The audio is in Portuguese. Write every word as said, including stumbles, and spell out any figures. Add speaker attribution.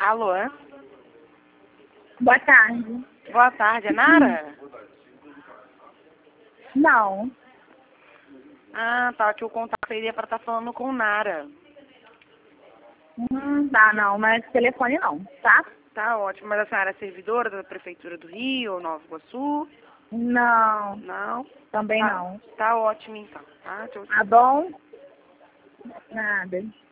Speaker 1: Alô?
Speaker 2: Boa tarde.
Speaker 1: Boa tarde, é Nara?
Speaker 2: Não.
Speaker 1: Ah, tá, que o contato seria para estar falando com Nara.
Speaker 2: Hum, tá, não, mas telefone não, tá?
Speaker 1: Tá ótimo, mas a senhora é servidora da Prefeitura do Rio ou Nova Iguaçu?
Speaker 2: Não,
Speaker 1: Não?
Speaker 2: também
Speaker 1: Tá,
Speaker 2: não.
Speaker 1: tá ótimo então, tá? Tchau, tchau.
Speaker 2: Tá bom? Nada.